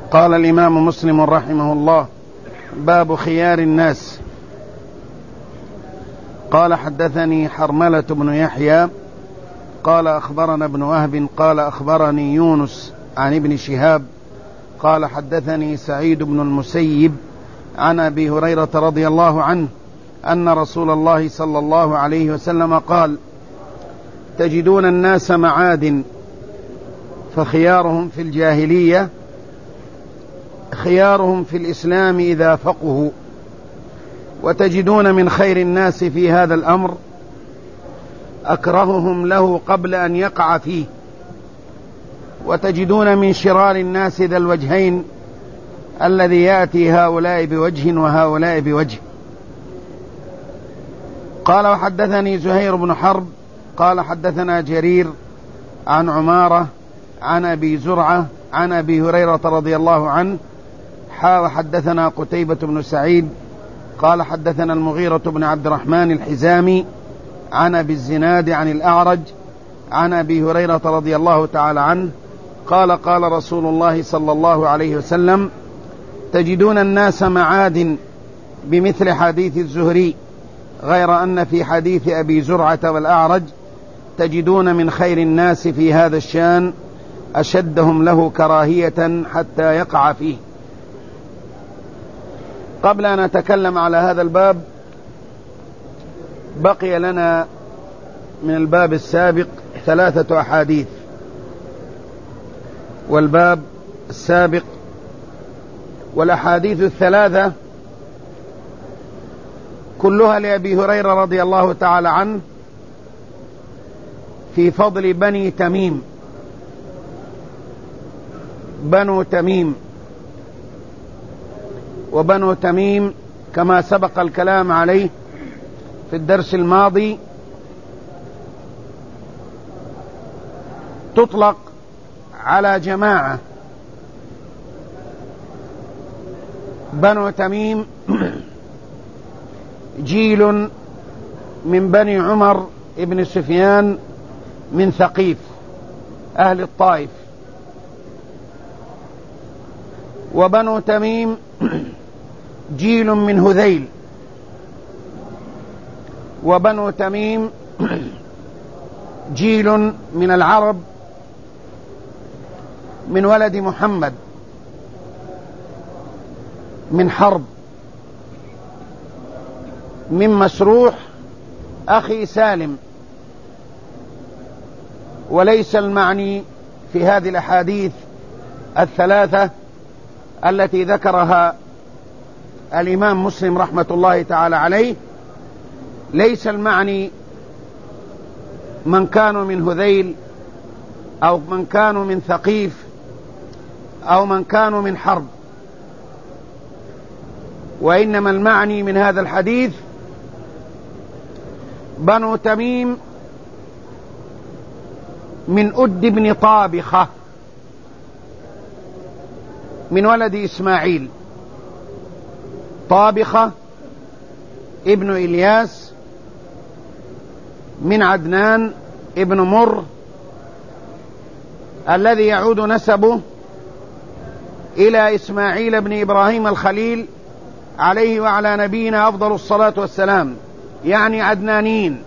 قال الإمام مسلم رحمه الله: باب خيار الناس. قال: حدثني حرملة بن يحيى قال أخبرنا ابن وهب قال أخبرني يونس عن ابن شهاب قال حدثني سعيد بن المسيب عن أبي هريرة رضي الله عنه أن رسول الله صلى الله عليه وسلم قال: تجدون الناس معادن، فخيارهم في الجاهلية خيارهم في الإسلام إذا فقهوا، وتجدون من خير الناس في هذا الأمر أكرههم له قبل أن يقع فيه، وتجدون من شرار الناس ذا الوجهين الذي يأتي هؤلاء بوجه وهؤلاء بوجه. قال: وحدثني زهير بن حرب قال حدثنا جرير عن عمارة عن أبي زرعة عن أبي هريرة رضي الله عنه وحدثنا قتيبة بن سعيد قال حدثنا المغيرة بن عبد الرحمن الحزامي عن أبي الزناد عن الأعرج عن أبي هريرة رضي الله تعالى عنه قال: قال رسول الله صلى الله عليه وسلم: تجدون الناس معادن، بمثل حديث الزهري، غير أن في حديث أبي زرعة والأعرج تجدون من خير الناس في هذا الشان أشدهم له كراهية حتى يقع فيه. قبل أن نتكلم على هذا الباب، بقي لنا من الباب السابق 3 أحاديث، والباب السابق والأحاديث 3 كلها لأبي هريرة رضي الله تعالى عنه في فضل بني تميم. بنو تميم، وبنو تميم كما سبق الكلام عليه في الدرس الماضي تطلق على جماعة. بنو تميم جيل من بني عمر ابن سفيان من ثقيف أهل الطائف، وبنو تميم جيل من هذيل، وبنو تميم جيل من العرب من ولد محمد من حرب من مسروح أخي سالم. وليس المعني في هذه الأحاديث 3 التي ذكرها الإمام مسلم رحمة الله تعالى عليه، ليس المعني من كانوا من هذيل أو من كانوا من ثقيف أو من كانوا من حرب، وإنما المعني من هذا الحديث بنو تميم من أد بن طابخة من ولد إسماعيل. طابخة ابن إلياس من عدنان ابن مر، الذي يعود نسبه إلى إسماعيل بن إبراهيم الخليل عليه وعلى نبينا أفضل الصلاة والسلام، يعني عدنانيين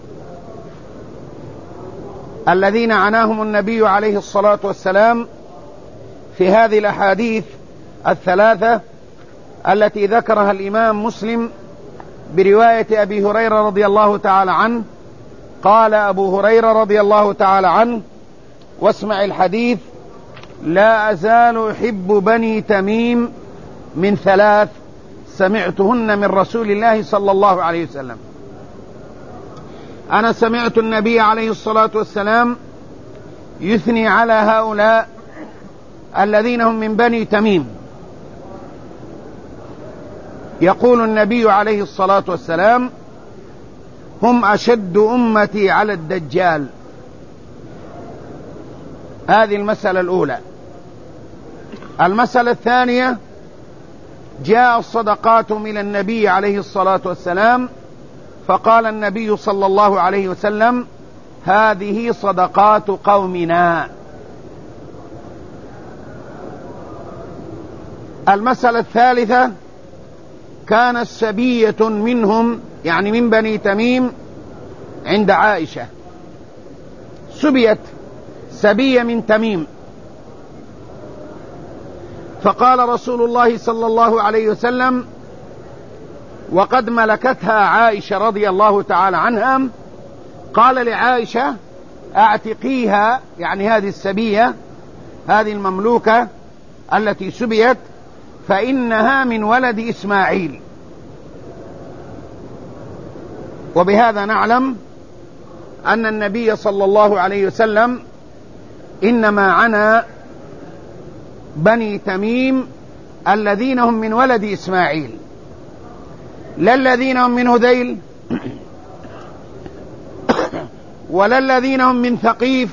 الذين عناهم النبي عليه الصلاة والسلام في هذه الأحاديث 3 التي ذكرها الإمام مسلم برواية أبي هريرة رضي الله تعالى عنه. قال أبو هريرة رضي الله تعالى عنه، واسمع الحديث: لا أزال أحب بني تميم من 3 سمعتهن من رسول الله صلى الله عليه وسلم. أنا سمعت النبي عليه الصلاة والسلام يثني على هؤلاء الذين هم من بني تميم. يقول النبي عليه الصلاة والسلام: هم أشد أمتي على الدجال. هذه المسألة الأولى. المسألة الثانية: جاء الصدقات إلى النبي عليه الصلاة والسلام فقال النبي صلى الله عليه وسلم: هذه صدقات قومنا. المسألة الثالثة: كانت سبية منهم، يعني من بني تميم، عند عائشة. سبيت سبية من تميم، فقال رسول الله صلى الله عليه وسلم وقد ملكتها عائشة رضي الله تعالى عنها، قال لعائشة: اعتقيها، يعني هذه السبية، هذه المملوكة التي سبيت، فإنها من ولد إسماعيل. وبهذا نعلم أن النبي صلى الله عليه وسلم إنما عنى بني تميم الذين هم من ولد إسماعيل، لا الذين هم من هذيل، ولا الذين هم من ثقيف،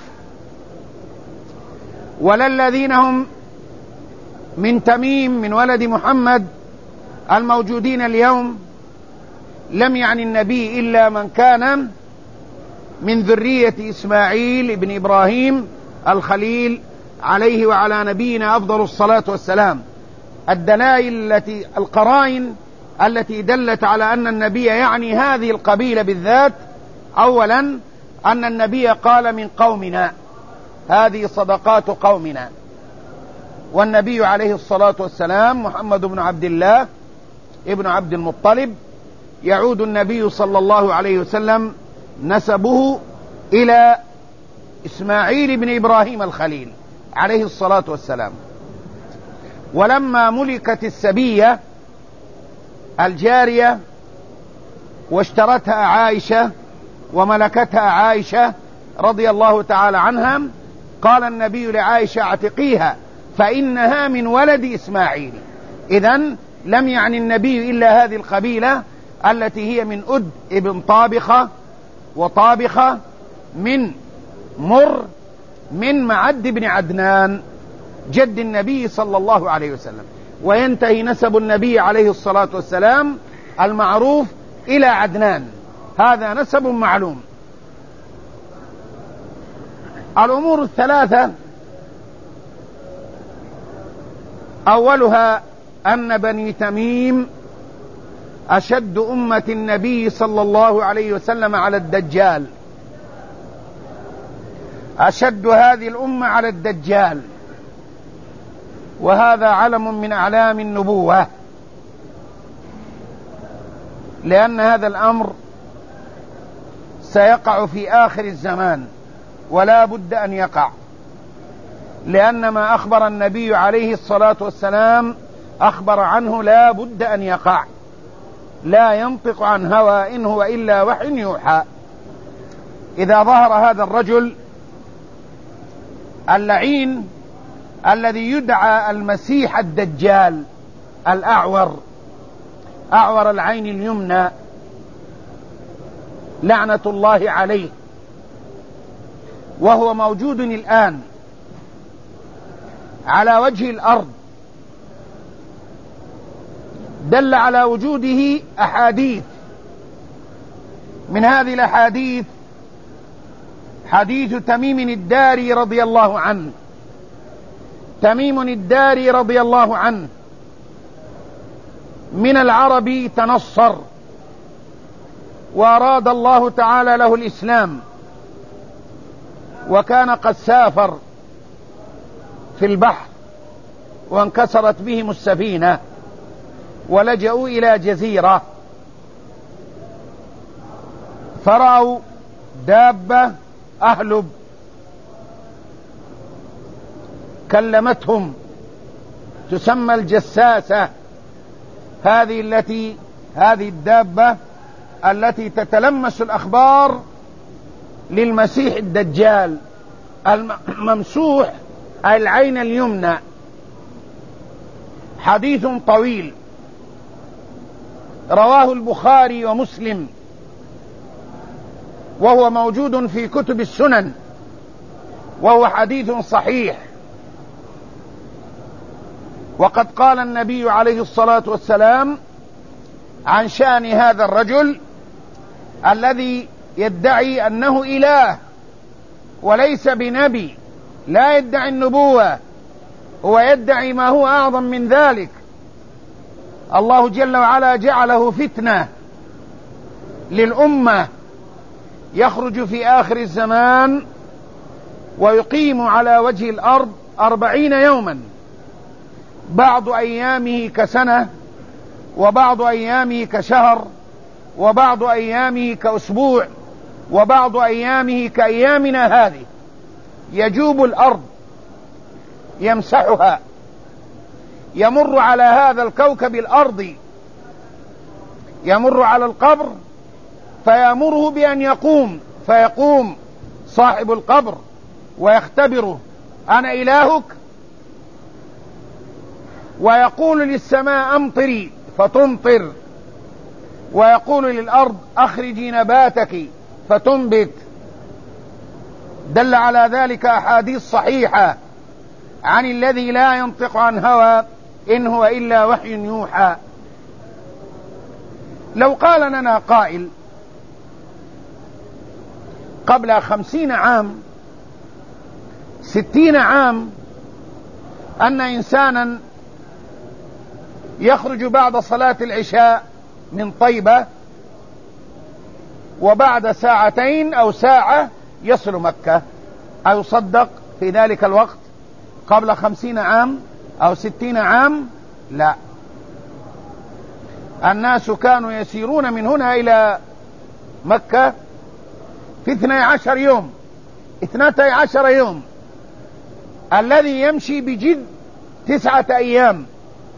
ولا الذين هم من تميم من ولد محمد الموجودين اليوم. لم يعني النبي إلا من كان من ذرية إسماعيل بن إبراهيم الخليل عليه وعلى نبينا أفضل الصلاة والسلام. الدلائل القرائن التي دلت على أن النبي يعني هذه القبيلة بالذات: أولا أن النبي قال من قومنا، هذه صدقات قومنا، والنبي عليه الصلاة والسلام محمد بن عبد الله ابن عبد المطلب، يعود النبي صلى الله عليه وسلم نسبه إلى إسماعيل بن إبراهيم الخليل عليه الصلاة والسلام. ولما ملكت السبية الجارية واشترتها عائشة وملكتها عائشة رضي الله تعالى عنها، قال النبي لعائشة: اعتقيها فإنها من ولد إسماعيل. إذن لم يعني النبي إلا هذه القبيلة التي هي من أد ابن طابخة وطابخة من مر من معد بن عدنان جد النبي صلى الله عليه وسلم. وينتهي نسب النبي عليه الصلاة والسلام المعروف إلى عدنان، هذا نسب معلوم. الأمور الثلاثة: أولها أن بني تميم أشد أمة النبي صلى الله عليه وسلم على الدجال، أشد هذه الأمة على الدجال، وهذا علم من أعلام النبوة، لأن هذا الأمر سيقع في آخر الزمان ولا بد أن يقع، لأن ما أخبر النبي عليه الصلاة والسلام أخبر عنه لا بد أن يقع، لا ينطق عن هوى إن هو إلا وحي يوحى. إذا ظهر هذا الرجل اللعين الذي يدعى المسيح الدجال الأعور، أعور العين اليمنى لعنة الله عليه، وهو موجود الآن على وجه الأرض، دل على وجوده أحاديث. من هذه الأحاديث حديث تميم الداري رضي الله عنه. تميم الداري رضي الله عنه من العرب تنصر، وأراد الله تعالى له الإسلام، وكان قد سافر في البحر وانكسرت بهم السفينة ولجأوا إلى جزيرة، فرأوا دابة أهلب كلمتهم تسمى الجساسة، هذه الدابة التي تتلمس الأخبار للمسيح الدجال الممسوح العين اليمنى. حديث طويل رواه البخاري ومسلم، وهو موجود في كتب السنن، وهو حديث صحيح. وقد قال النبي عليه الصلاة والسلام عن شأن هذا الرجل الذي يدعي أنه إله وليس بنبي، لا يدعي النبوة، هو يدعي ما هو أعظم من ذلك، الله جل وعلا جعله فتنة للأمة، يخرج في آخر الزمان ويقيم على وجه الأرض 40 يوما، بعض أيامه كسنة، وبعض أيامه كشهر، وبعض أيامه كأسبوع، وبعض أيامه كأيامنا هذه، يجوب الأرض يمسحها، يمر على هذا الكوكب الأرضي، يمر على القبر فيأمره بأن يقوم، فيقوم صاحب القبر ويختبره: أنا إلهك؟ ويقول للسماء: أمطري، فتمطر، ويقول للأرض: أخرجي نباتك، فتنبت. دل على ذلك أحاديث صحيحة عن الذي لا ينطق عن هوى إن هو إلا وحي يوحى. لو قال لنا قائل قبل 50 عام 60 عام أن إنسانا يخرج بعد صلاة العشاء من طيبة وبعد ساعتين أو ساعة يصل مكة، أيصدق في ذلك الوقت قبل 50 عام أو 60 عام؟ لا. الناس كانوا يسيرون من هنا إلى مكة في 12 يوم، 12 يوم، الذي يمشي بجد 9 أيام.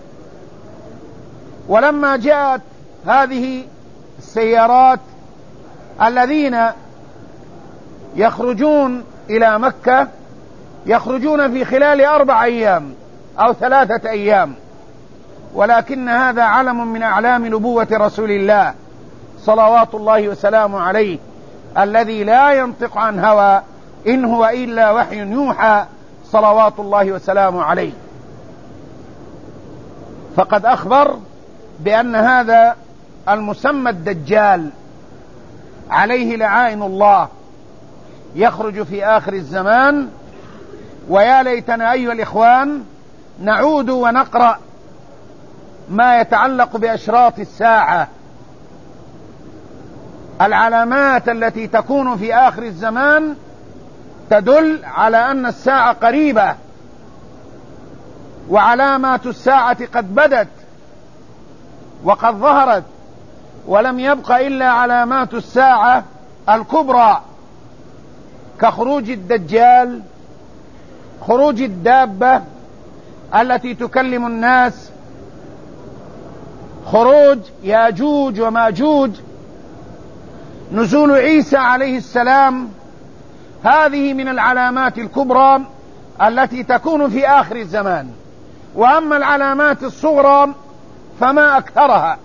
ولما جاءت هذه السيارات الذين يخرجون إلى مكة يخرجون في خلال 4 أيام أو 3 أيام، ولكن هذا علم من أعلام نبوة رسول الله صلوات الله وسلامه عليه، الذي لا ينطق عن هوى إن هو إلا وحي يوحى صلوات الله وسلامه عليه. فقد أخبر بأن هذا المسمى الدجال عليه لعائن الله يخرج في آخر الزمان. ويا ليتنا أيها الإخوان نعود ونقرأ ما يتعلق بأشراط الساعة، العلامات التي تكون في آخر الزمان تدل على أن الساعة قريبة، وعلامات الساعة قد بدت وقد ظهرت، ولم يبق إلا علامات الساعة الكبرى كخروج الدجال، خروج الدابة التي تكلم الناس، خروج ياجوج وماجوج، نزول عيسى عليه السلام. هذه من العلامات الكبرى التي تكون في آخر الزمان. وأما العلامات الصغرى فما أكثرها،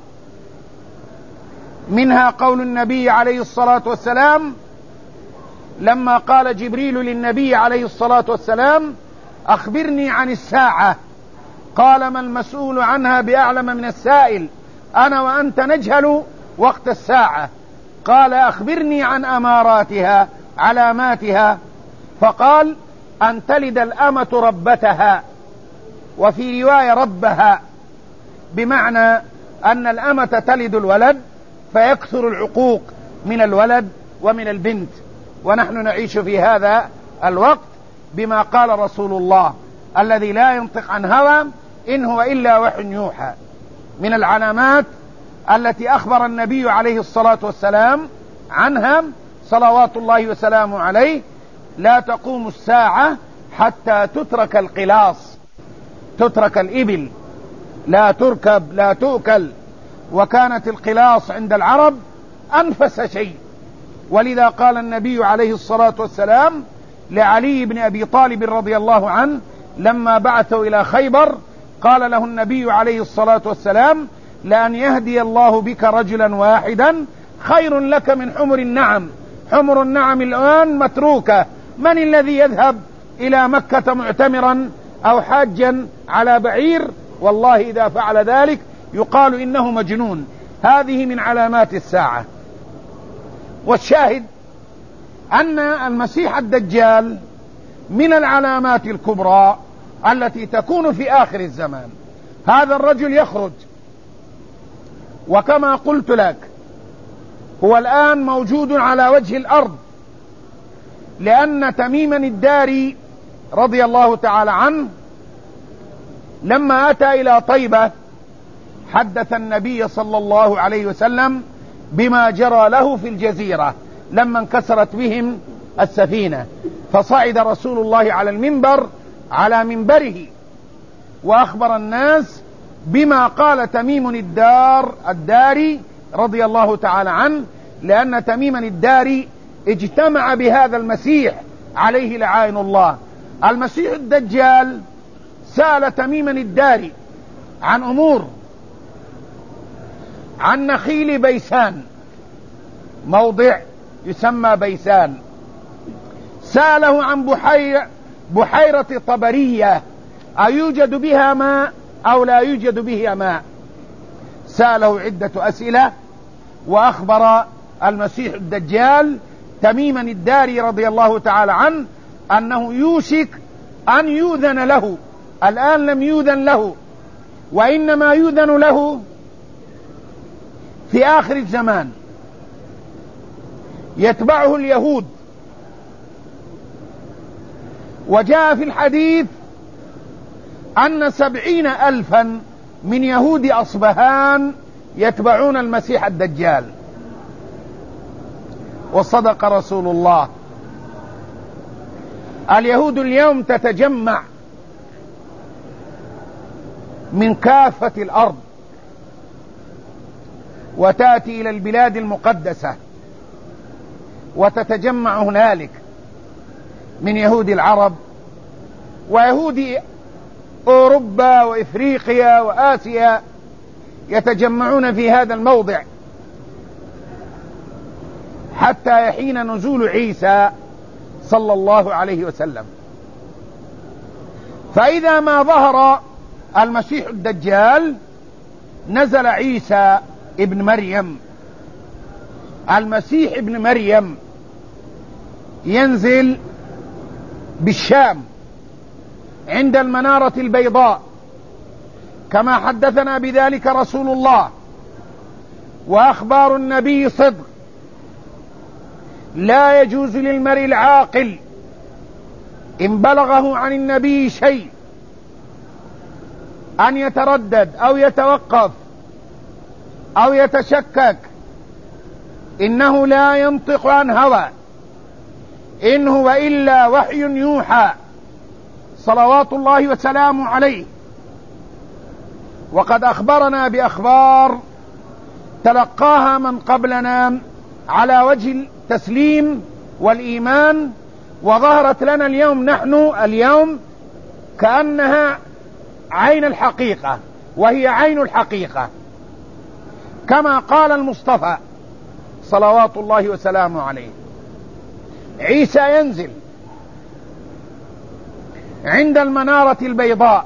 منها قول النبي عليه الصلاة والسلام لما قال جبريل للنبي عليه الصلاة والسلام: أخبرني عن الساعة، قال: ما المسؤول عنها بأعلم من السائل، أنا وأنت نجهل وقت الساعة. قال: أخبرني عن أماراتها، علاماتها، فقال: أن تلد الأمة ربتها، وفي رواية ربها، بمعنى أن الأمة تلد الولد فيكثر العقوق من الولد ومن البنت. ونحن نعيش في هذا الوقت بما قال رسول الله الذي لا ينطق عن هوى إن هو إلا وحي يوحى. من العلامات التي أخبر النبي عليه الصلاة والسلام عنها صلوات الله وسلامه عليه: لا تقوم الساعة حتى تترك القلاص، تترك الإبل، لا تركب لا تؤكل. وكانت القلاص عند العرب أنفس شيء، ولذا قال النبي عليه الصلاة والسلام لعلي بن أبي طالب رضي الله عنه لما بعثوا إلى خيبر، قال له النبي عليه الصلاة والسلام: لأن يهدي الله بك رجلا واحدا خير لك من حمر النعم. حمر النعم الآن متروكة، من الذي يذهب إلى مكة معتمرا أو حاجا على بعير؟ والله إذا فعل ذلك يقال إنه مجنون. هذه من علامات الساعة. والشاهد أن المسيح الدجال من العلامات الكبرى التي تكون في آخر الزمان. هذا الرجل يخرج وكما قلت لك هو الآن موجود على وجه الأرض، لأن تميما الداري رضي الله تعالى عنه لما أتى إلى طيبة حدث النبي صلى الله عليه وسلم بما جرى له في الجزيرة لما انكسرت بهم السفينة، فصعد رسول الله على المنبر على منبره وأخبر الناس بما قال تميم الداري رضي الله تعالى عنه، لأن تميما الداري اجتمع بهذا المسيح عليه لعائن الله. المسيح الدجال سأل تميما الداري عن أمور، عن نخيل بيسان، موضع يسمى بيسان، سأله عن بحيرة طبرية أيوجد بها ماء أو لا يوجد بها ماء، سأله عدة أسئلة، وأخبر المسيح الدجال تميما الداري رضي الله تعالى عنه أنه يوشك أن يؤذن له. الآن لم يؤذن له، وإنما يؤذن له في آخر الزمان، يتبعه اليهود. وجاء في الحديث أن 70,000 من يهود أصبهان يتبعون المسيح الدجال، وصدق رسول الله. اليهود اليوم تتجمع من كافة الأرض وتأتي إلى البلاد المقدسة وتتجمع هنالك من يهود العرب ويهود أوروبا وإفريقيا وآسيا، يتجمعون في هذا الموضع حتى يحين نزول عيسى صلى الله عليه وسلم. فإذا ما ظهر المسيح الدجال نزل عيسى ابن مريم. المسيح ابن مريم ينزل بالشام عند المنارة البيضاء كما حدثنا بذلك رسول الله، وأخبار النبي صدق. لا يجوز للمرء العاقل إن بلغه عن النبي شيء أن يتردد أو يتوقف أو يتشكك. إنه لا ينطق عن هوى، إن هو إلا وحي يوحى صلوات الله وسلامه عليه. وقد أخبرنا بأخبار تلقاها من قبلنا على وجه التسليم والإيمان، وظهرت لنا اليوم كأنها عين الحقيقة، وهي عين الحقيقة. كما قال المصطفى صلوات الله وسلامه عليه: عيسى ينزل عند المنارة البيضاء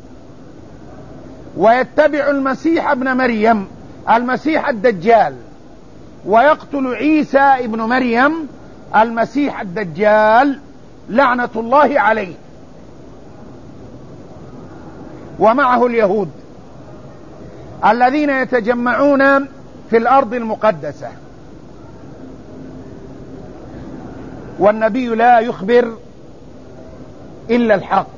ويتبع المسيح ابن مريم، المسيح الدجال، ويقتل عيسى ابن مريم المسيح الدجال لعنة الله عليه، ومعه اليهود الذين يتجمعون في الأرض المقدسة. والنبي لا يخبر إلا الحق.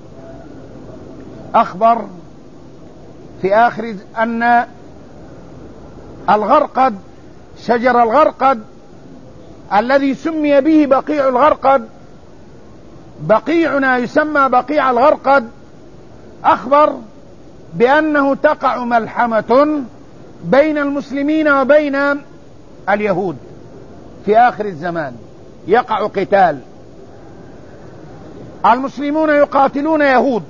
أخبر في آخر أن الغرقد، شجر الغرقد الذي سمي به بقيع الغرقد، بقيعنا يسمى بقيع الغرقد، أخبر بأنه تقع ملحمة بين المسلمين وبين اليهود في آخر الزمان، يقع قتال. المسلمون يقاتلون يهود،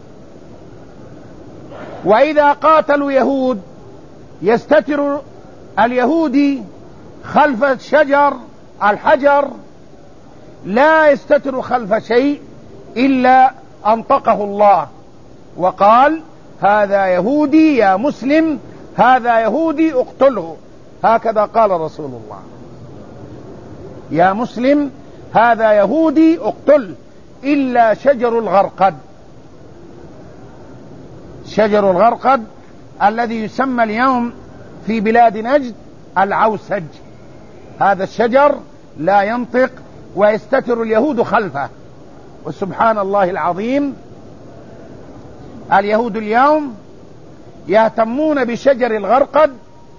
وإذا قاتلوا يهود يستتر اليهودي خلف الحجر لا يستتر خلف شيء إلا أنطقه الله وقال: هذا يهودي يا مسلم، هذا يهودي اقتله. هكذا قال رسول الله: يا مسلم هذا يهودي اقتله، إلا شجر الغرقد. شجر الغرقد الذي يسمى اليوم في بلاد نجد العوسج. هذا الشجر لا ينطق ويستتر اليهود خلفه. وسبحان الله العظيم، اليهود اليوم يهتمون بشجر الغرقد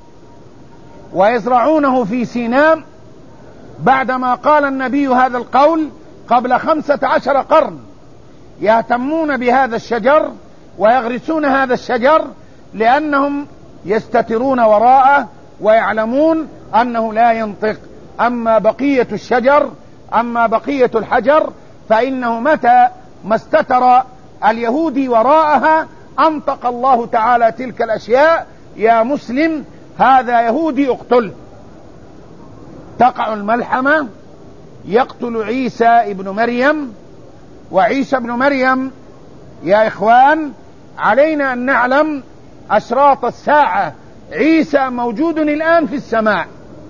ويزرعونه في سيناء بعدما قال النبي هذا القول قبل 15 قرن. يهتمون بهذا الشجر ويغرسون هذا الشجر لأنهم يستترون وراءه ويعلمون أنه لا ينطق. أما بقية الشجر، أما بقية الحجر، فإنه متى ما استتر اليهودي وراءها أنطق الله تعالى تلك الأشياء: يا مسلم هذا يهودي اقتله. تقع الملحمة، يقتل عيسى ابن مريم. وعيسى ابن مريم يا إخوان علينا أن نعلم أشراط الساعة. عيسى موجود الآن في السماء،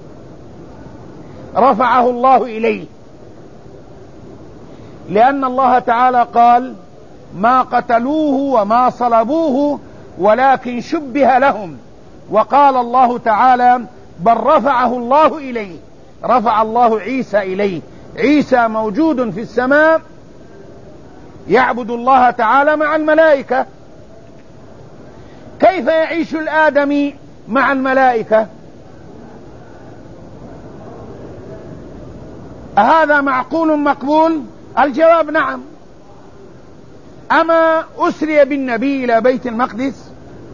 رفعه الله إليه، لأن الله تعالى قال: ما قتلوه وما صلبوه ولكن شبه لهم. وقال الله تعالى: بل رفعه الله إليه، رفع الله عيسى إليه. عيسى موجود في السماء يعبد الله تعالى مع الملائكة. كيف يعيش الآدمي مع الملائكة؟ أهذا معقول مقبول؟ الجواب نعم. أما أسري بالنبي إلى بيت المقدس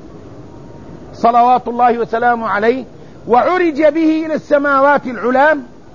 صلوات الله وسلامه عليه وعرج به إلى السماوات العلى،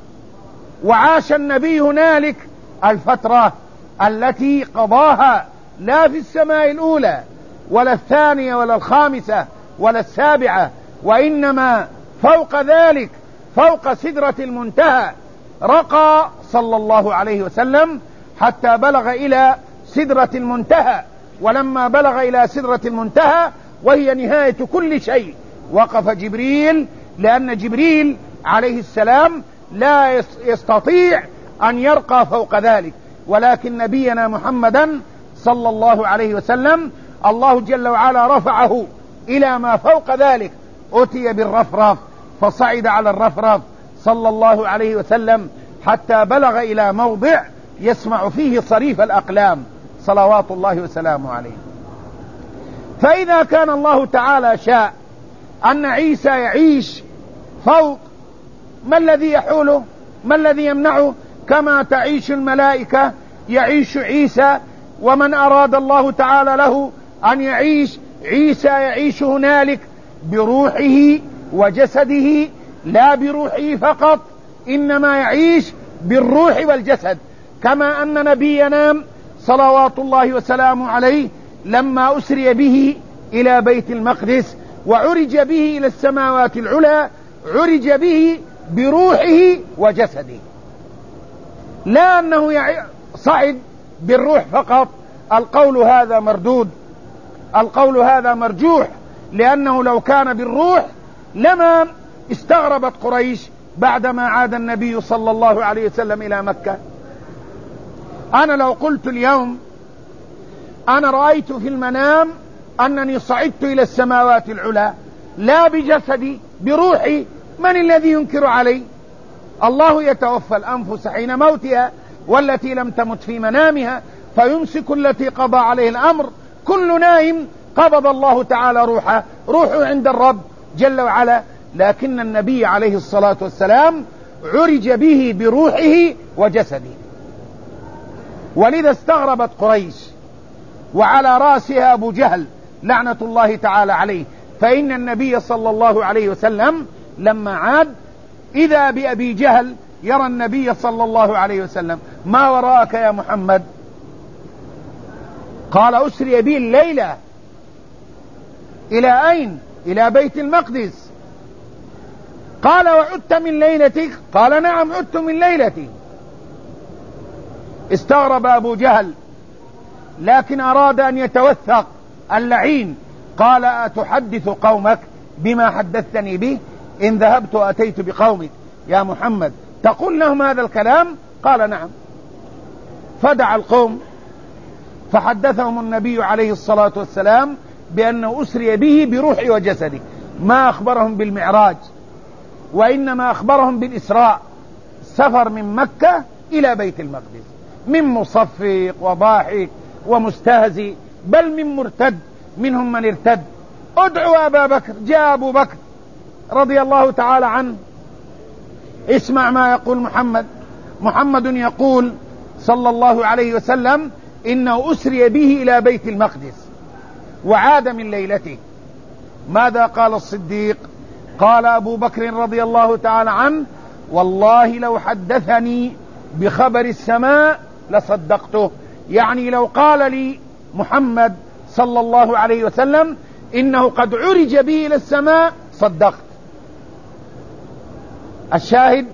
وعاش النبي هنالك الفترة التي قضاها لا في السماء الأولى ولا الثانية ولا الخامسة ولا السابعة، وإنما فوق ذلك، فوق سدرة المنتهى، رقى صلى الله عليه وسلم حتى بلغ إلى سدرة المنتهى. ولما بلغ إلى سدرة المنتهى وهي نهاية كل شيء، وقف جبريل، لأن جبريل عليه السلام لا يستطيع أن يرقى فوق ذلك، ولكن نبينا محمدا صلى الله عليه وسلم الله جل وعلا رفعه إلى ما فوق ذلك. أتي بالرفرف فصعد على الرفرف صلى الله عليه وسلم حتى بلغ إلى موضع يسمع فيه صريف الأقلام صلوات الله وسلامه عليه. فإذا كان الله تعالى شاء أن عيسى يعيش فوق، ما الذي يحوله؟ ما الذي يمنعه؟ كما تعيش الملائكة يعيش عيسى، ومن أراد الله تعالى له أن يعيش عيسى يعيش هنالك بروحه وجسده، لا بروحه فقط، إنما يعيش بالروح والجسد. كما أن نبينا صلوات الله وسلامه عليه لما أسري به إلى بيت المقدس وعرج به إلى السماوات العلى عرج به بروحه وجسده، لا أنه صعد بالروح فقط. القول هذا مردود، القول هذا مرجوح، لأنه لو كان بالروح لما استغربت قريش بعدما عاد النبي صلى الله عليه وسلم إلى مكة. أنا لو قلت اليوم أنا رأيت في المنام أنني صعدت إلى السماوات العلى لا بجسدي بروحي، من الذي ينكر علي؟ الله يتوفى الأنفس حين موتها والتي لم تمت في منامها فيمسك التي قضى عليه الأمر. كل نائم قبض الله تعالى روحه عند الرب جل وعلا، لكن النبي عليه الصلاة والسلام عرج به بروحه وجسده. ولذا استغربت قريش، وعلى رأسها أبو جهل لعنة الله تعالى عليه. فإن النبي صلى الله عليه وسلم لما عاد إذا بأبي جهل يرى النبي صلى الله عليه وسلم: ما وراءك يا محمد؟ قال: أسري بي الليلة. إلى أين؟ إلى بيت المقدس. قال: وعدت من ليلتك؟ قال: نعم عدت من ليلتي. استغرب أبو جهل، لكن أراد أن يتوثق اللعين. قال: أتحدث قومك بما حدثتني به؟ إن ذهبت وأتيت بقومك يا محمد تقول لهم هذا الكلام؟ قال: نعم. فدعا القوم فحدثهم النبي عليه الصلاة والسلام بأنه أسري به بروحه وجسده. ما أخبرهم بالمعراج، وإنما أخبرهم بالإسراء، سفر من مكة إلى بيت المقدس، من مصفق وضاحك ومستهزئ، بل من مرتد، منهم من ارتد. ادعوا أبا بكر. جاء أبو بكر رضي الله تعالى عنه. اسمع ما يقول محمد يقول صلى الله عليه وسلم: إنه أسري به إلى بيت المقدس وعاد من ليلته. ماذا قال الصديق؟ قال أبو بكر رضي الله تعالى عنه: والله لو حدثني بخبر السماء لصدقته. يعني لو قال لي محمد صلى الله عليه وسلم إنه قد عرج به إلى السماء صدقت. الشاهد: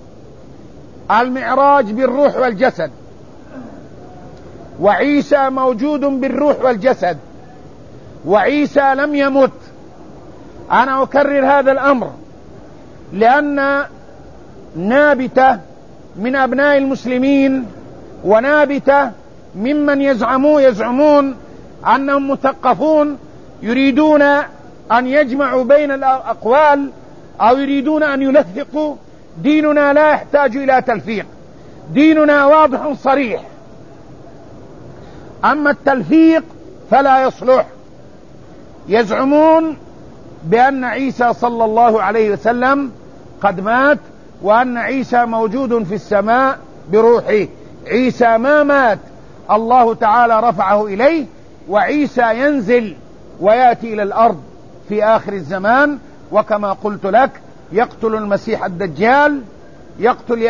المعراج بالروح والجسد، وعيسى موجود بالروح والجسد، وعيسى لم يمت. أنا أكرر هذا الأمر لأن نابتة من أبناء المسلمين ونابتة ممن يزعمون أنهم مثقفون يريدون أن يجمعوا بين الأقوال أو يريدون أن يلفقوا. ديننا لا يحتاج إلى تلفيق، ديننا واضح صريح. أما التلفيق فلا يصلح. يزعمون بأن عيسى صلى الله عليه وسلم قد مات، وأن عيسى موجود في السماء بروحه. عيسى ما مات، الله تعالى رفعه إليه، وعيسى ينزل ويأتي إلى الأرض في آخر الزمان. وكما قلت لك: يقتل المسيح الدجال، يقتل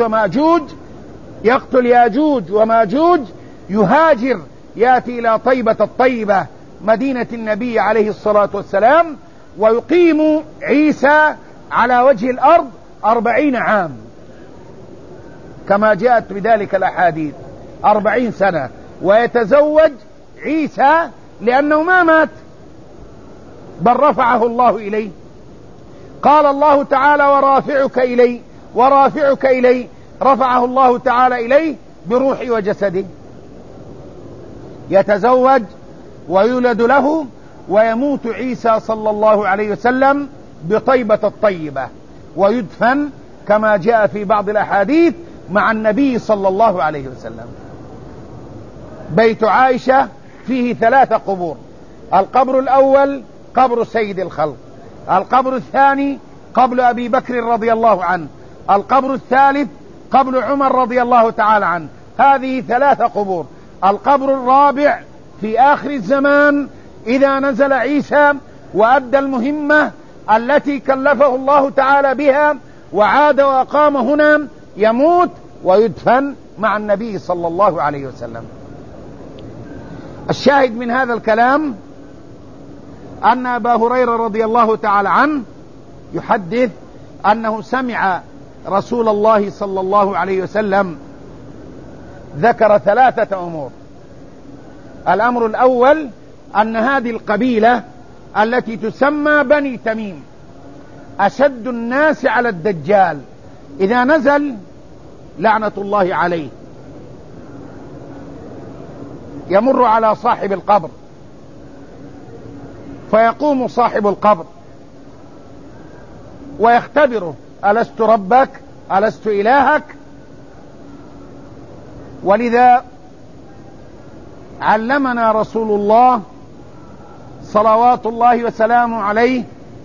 ياجوج وماجوج، يهاجر، يأتي إلى طيبة الطيبة مدينة النبي عليه الصلاة والسلام، ويقيم عيسى على وجه الأرض 40 عام كما جاءت بذلك الأحاديث، 40 سنة. ويتزوج عيسى لأنه ما مات، بل رفعه الله إليه. قال الله تعالى: ورافعك إلي، رفعه الله تعالى إليه بروحه وجسده. يتزوج ويولد له، ويموت عيسى صلى الله عليه وسلم بطيبة الطيبة، ويدفن كما جاء في بعض الأحاديث مع النبي صلى الله عليه وسلم. بيت عائشة فيه 3 قبور: القبر الأول قبر سيد الخلق، القبر الثاني قبر أبي بكر رضي الله عنه، القبر الثالث قبر عمر رضي الله تعالى عنه. هذه 3 قبور. القبر الرابع في آخر الزمان إذا نزل عيسى وأدى المهمة التي كلفه الله تعالى بها وعاد وأقام هنا، يموت ويدفن مع النبي صلى الله عليه وسلم. الشاهد من هذا الكلام أن أبا هريرة رضي الله تعالى عنه يحدث أنه سمع رسول الله صلى الله عليه وسلم ذكر 3 أمور. الأمر الأول أن هذه القبيلة التي تسمى بني تميم أشد الناس على الدجال. إذا نزل لعنة الله عليه، يمر على صاحب القبر، فيقوم صاحب القبر ويختبره: ألست ربك؟ ألست إلهك؟ ولذا علمنا رسول الله صلوات الله وسلامه عليه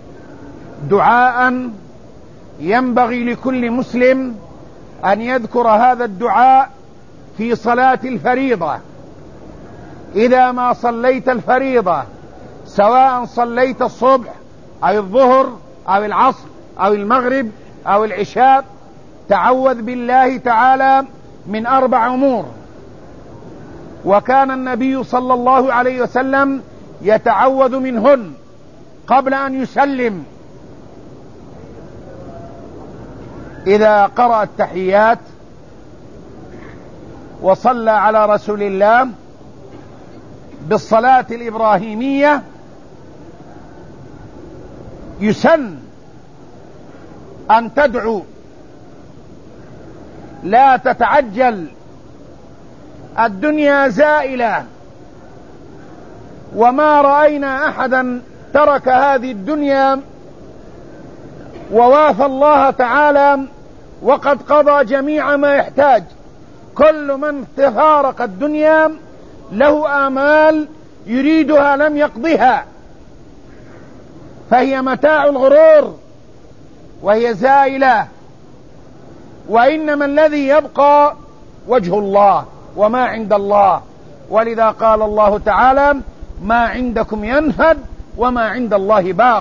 دعاء ينبغي لكل مسلم أن يذكر هذا الدعاء في صلاة الفريضة. إذا ما صليت الفريضة، سواء صليت الصبح أو الظهر أو العصر أو المغرب أو العشاء، تعوذ بالله تعالى من 4 أمور. وكان النبي صلى الله عليه وسلم يتعوذ منهن قبل أن يسلم: إذا قرأ التحيات وصلى على رسول الله بالصلاة الإبراهيمية، يسن أن تدعو، لا تتعجل، الدنيا زائلة، وما رأينا أحدا ترك هذه الدنيا ووافى الله تعالى وقد قضى جميع ما يحتاج. كل من تفارق الدنيا له آمال يريدها لم يقضها، فهي متاع الغرور وهي زائلة، وإنما الذي يبقى وجه الله وما عند الله. ولذا قال الله تعالى: ما عندكم ينفد وما عند الله باق.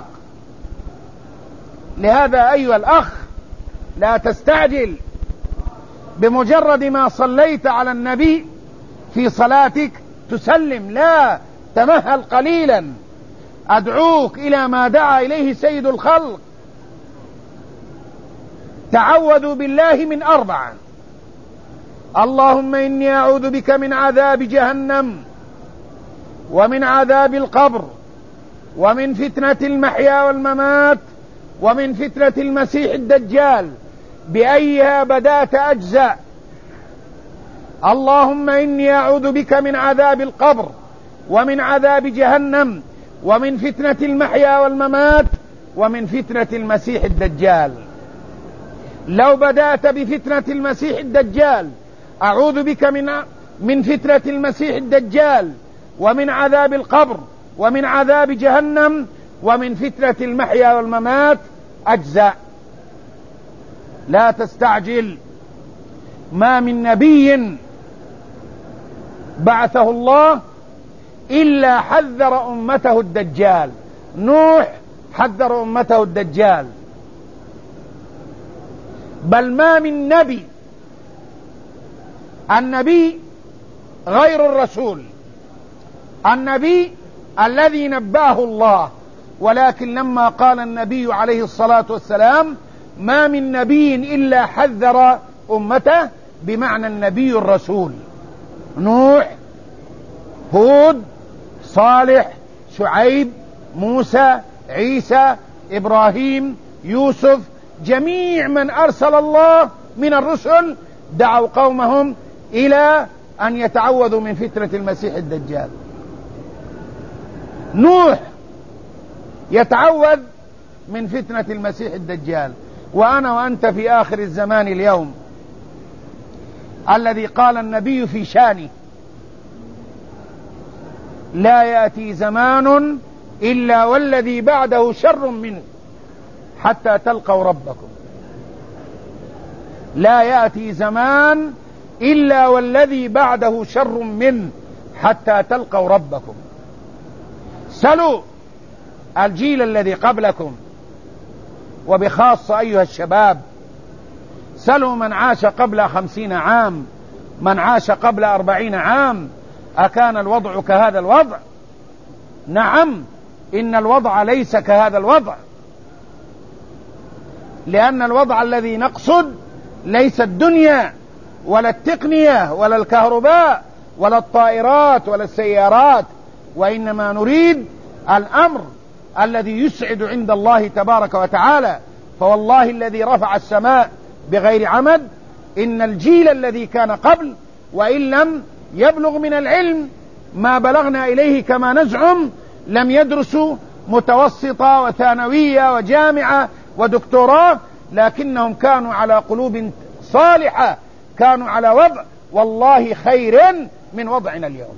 لهذا أيها الأخ لا تستعجل، بمجرد ما صليت على النبي في صلاتك تسلم، لا، تمهل قليلا. أدعوك إلى ما دعا إليه سيد الخلق. تعوذوا بالله من 4: اللهم إني أعوذ بك من عذاب جهنم ومن عذاب القبر ومن فتنة المحيا والممات ومن فتنة المسيح الدجال. بأيها بدأت أجزاء. اللهم إني أعوذ بك من عذاب القبر ومن عذاب جهنم ومن فتنة المحيا والممات ومن فتنة المسيح الدجال. لو بدأت بفتنة المسيح الدجال: أعوذ بك من فتنة المسيح الدجال ومن عذاب القبر ومن عذاب جهنم ومن فتنة المحيا والممات، أجزاء. لا تستعجل. ما من نبي بعثه الله إلا حذر أمته الدجال. نوح حذر أمته الدجال. بل ما من نبي، النبي غير الرسول، النبي الذي نباه الله. ولكن لما قال النبي عليه الصلاة والسلام: ما من نبي إلا حذر أمته، بمعنى النبي الرسول. نوح، هود، صالح، شعيب، موسى، عيسى، إبراهيم، يوسف، جميع من أرسل الله من الرسل دعوا قومهم إلى أن يتعوذوا من فتنة المسيح الدجال. نوح يتعوذ من فتنة المسيح الدجال، وأنا وأنت في آخر الزمان اليوم الذي قال النبي في شانه: لا يأتي زمان إلا والذي بعده شر منه حتى تلقوا ربكم. لا يأتي زمان إلا والذي بعده شر منه حتى تلقوا ربكم. سلوا الجيل الذي قبلكم، وبخاصة أيها الشباب، سلوا من عاش قبل 50 عام، من عاش قبل 40 عام، أكان الوضع كهذا الوضع؟ نعم، إن الوضع ليس كهذا الوضع، لأن الوضع الذي نقصد ليس الدنيا ولا التقنية ولا الكهرباء ولا الطائرات ولا السيارات، وإنما نريد الأمر الذي يسعد عند الله تبارك وتعالى. فوالله الذي رفع السماء بغير عمد، إن الجيل الذي كان قبل وإن لم يبلغ من العلم ما بلغنا إليه كما نزعم، لم يدرسوا متوسطة وثانوية وجامعة ودكتوراه، لكنهم كانوا على قلوب صالحة، كانوا على وضع والله خير من وضعنا اليوم.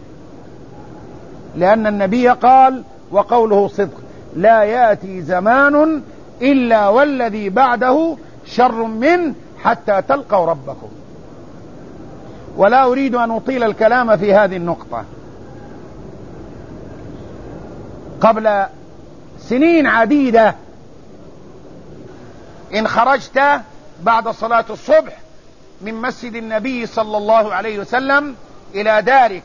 لأن النبي قال، وقوله صدق: لا يأتي زمان إلا والذي بعده شر منه حتى تلقوا ربكم. ولا أريد أن أطيل الكلام في هذه النقطة. قبل سنين عديدة إن خرجت بعد صلاة الصبح من مسجد النبي صلى الله عليه وسلم إلى دارك،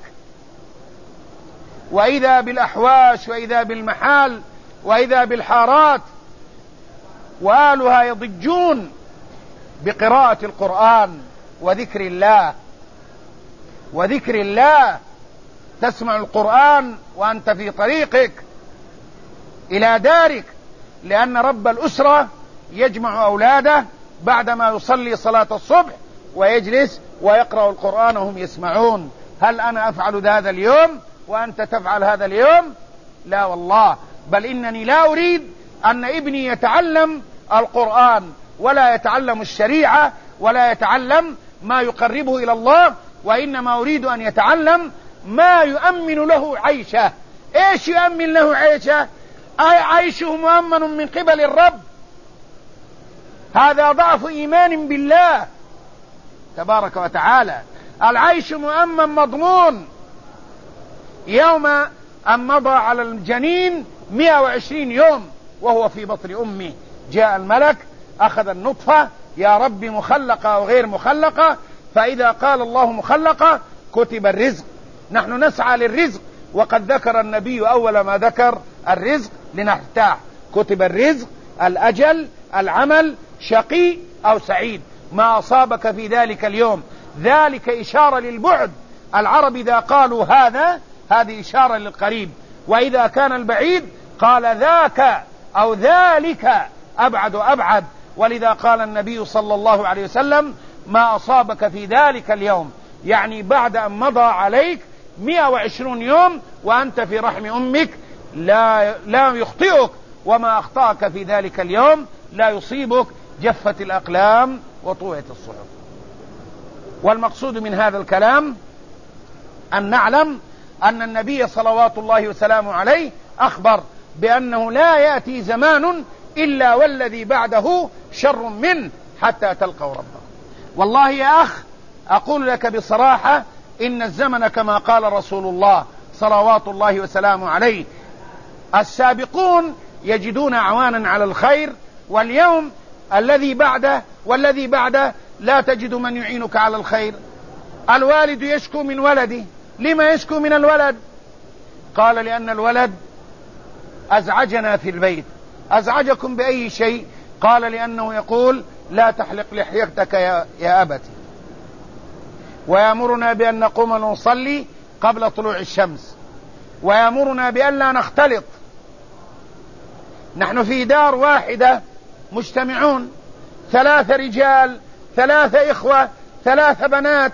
وإذا بالأحواش وإذا بالمحال وإذا بالحارات وآلها يضجون بقراءة القرآن وذكر الله وذكر الله. تسمع القرآن وأنت في طريقك إلى دارك، لأن رب الأسرة يجمع أولاده بعدما يصلي صلاة الصبح ويجلس ويقرأ القرآن وهم يسمعون. هل أنا أفعل هذا اليوم وأنت تفعل هذا اليوم؟ لا والله. بل إنني لا أريد أن ابني يتعلم القرآن ولا يتعلم الشريعة ولا يتعلم ما يقربه إلى الله، وإنما أريد أن يتعلم ما يؤمن له عيشه. إيش يؤمن له عيشه؟ عيشه مؤمن من قبل الرب. هذا ضعف إيمان بالله تبارك وتعالى. العيش مؤمن مضمون. يوم أن مضى على الجنين 120 يوم وهو في بطن أمه، جاء الملك أخذ النطفة، يا رب مخلقة أو غير مخلقة، فإذا قال الله مخلقة كتب الرزق. نحن نسعى للرزق، وقد ذكر النبي أول ما ذكر الرزق لنرتاح. كتب الرزق، الأجل، العمل، شقي أو سعيد، ما أصابك في ذلك اليوم. ذلك إشارة للبعد. العرب إذا قالوا هذه إشارة للقريب، وإذا كان البعيد قال ذاك أو ذلك أبعد وأبعد. ولذا قال النبي صلى الله عليه وسلم ما أصابك في ذلك اليوم، يعني بعد أن مضى عليك 120 يوم وأنت في رحم أمك لا يخطئك، وما أخطأك في ذلك اليوم لا يصيبك، جفت الأقلام وطويت الصحف. والمقصود من هذا الكلام أن نعلم أن النبي صلوات الله وسلامه عليه أخبر بأنه لا يأتي زمان إلا والذي بعده شر منه حتى تلقوا ربه. والله يا أخ أقول لك بصراحة إن الزمن كما قال رسول الله صلوات الله وسلامه عليه السابقون يجدون أعوانا على الخير، واليوم الذي بعده والذي بعده لا تجد من يعينك على الخير. الوالد يشكو من ولده. لما يشكو من الولد؟ قال لأن الولد أزعجنا في البيت. أزعجكم بأي شيء؟ قال لأنه يقول لا تحلق لحيتك يا أبتي، ويأمرنا بأن نقوم ونصلي قبل طلوع الشمس، ويأمرنا بأن لا نختلط. نحن في دار واحدة مجتمعون، 3 رجال، 3 إخوة، 3 بنات.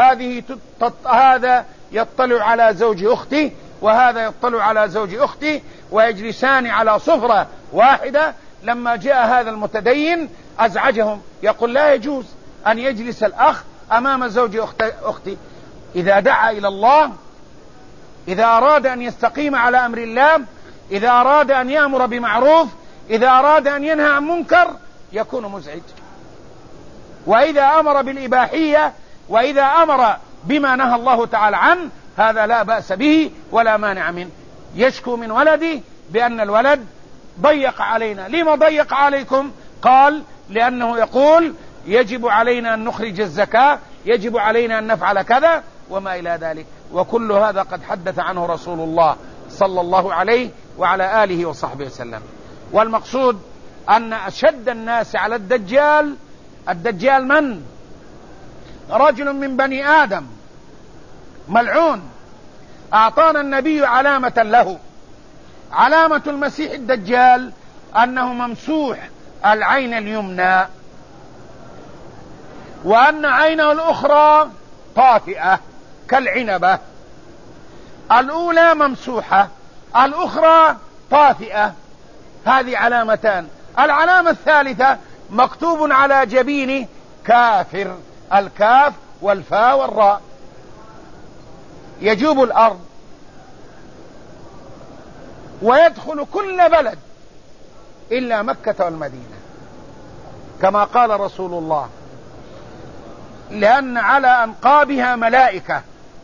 هذا يطلع على زوج أختي، وهذا يطلع على زوج أختي، ويجلسان على صفرة واحدة. لما جاء هذا المتدين أزعجهم، يقول لا يجوز أن يجلس الأخ أمام زوج أختي. إذا دعا إلى الله، إذا أراد أن يستقيم على أمر الله، إذا أراد أن يأمر بمعروف، إذا أراد أن ينهى عن منكر، يكون مزعج. وإذا أمر بالإباحية، وإذا أمر بما نهى الله تعالى عنه، هذا لا بأس به ولا مانع منه. يشكو من ولدي بأن الولد ضيق علينا. لما ضيق عليكم؟ قال لأنه يقول يجب علينا أن نخرج الزكاة، يجب علينا أن نفعل كذا وما إلى ذلك. وكل هذا قد حدث عنه رسول الله صلى الله عليه وعلى آله وصحبه وسلم. والمقصود أن أشد الناس على الدجال من؟ رجل من بني آدم ملعون. أعطانا النبي علامة له. علامة المسيح الدجال أنه ممسوح العين اليمنى، وأن عينه الأخرى طافئة كالعنبة. الأولى ممسوحة، الأخرى طافئة. هذه علامتان. العلامة الثالثة مكتوب على جبينه كافر، الكاف والفاء والراء. يجوب الأرض ويدخل كل بلد إلا مكة والمدينة كما قال رسول الله، لأن على أنقابها ملائكة.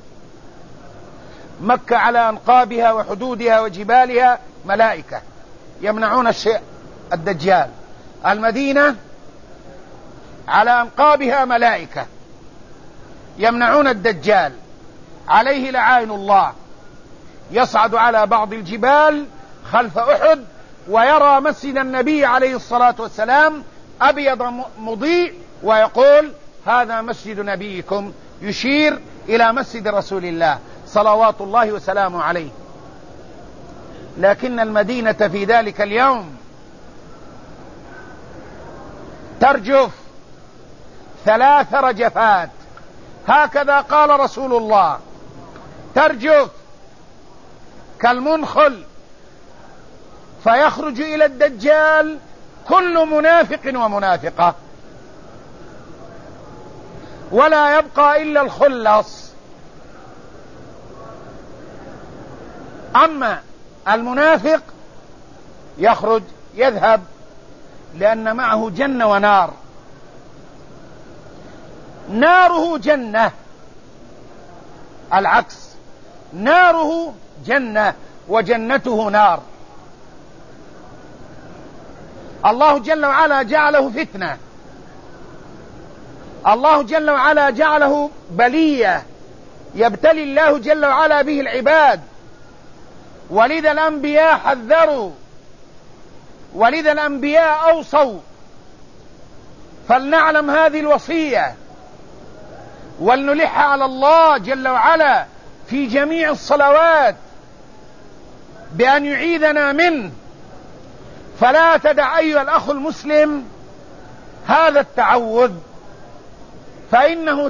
مكة على أنقابها وحدودها وجبالها ملائكة يمنعون الدجال. المدينة على أنقابها ملائكة يمنعون الدجال. عليه لعائن الله. يصعد على بعض الجبال خلف أحد ويرى مسجد النبي عليه الصلاة والسلام أبيض مضيء، ويقول هذا مسجد نبيكم، يشير إلى مسجد رسول الله صلوات الله وسلامه عليه. لكن المدينة في ذلك اليوم ترجف 3 رجفات، هكذا قال رسول الله، ترجف كالمنخل فيخرج إلى الدجال كل منافق ومنافقة، ولا يبقى إلا الخلص. أما المنافق يخرج يذهب لأن معه جنة ونار، ناره جنة، العكس، ناره جنة وجنته نار. الله جل وعلا جعله فتنة، الله جل وعلا جعله بلية يبتلي الله جل وعلا به العباد، ولذا الأنبياء حذروا، ولذا الأنبياء أوصوا. فلنعلم هذه الوصية ولنلح على الله جل وعلا في جميع الصلوات بأن يعيذنا منه. فلا تدع أيها الأخ المسلم هذا التعوذ، فإنه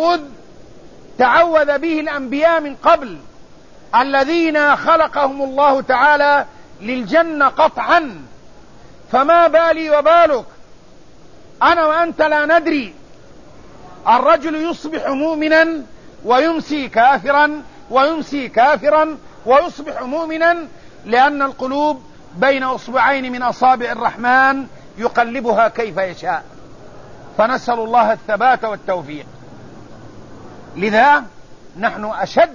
تعوذ به الأنبياء من قبل، الذين خلقهم الله تعالى للجنة قطعا. فما بالي وبالك أنا وأنت لا ندري، الرجل يصبح مؤمنا ويمسي كافرا، ويمسي كافرا ويصبح مؤمنا، لأن القلوب بين أصبعين من أصابع الرحمن يقلبها كيف يشاء. فنسأل الله الثبات والتوفيق. لذا نحن أشد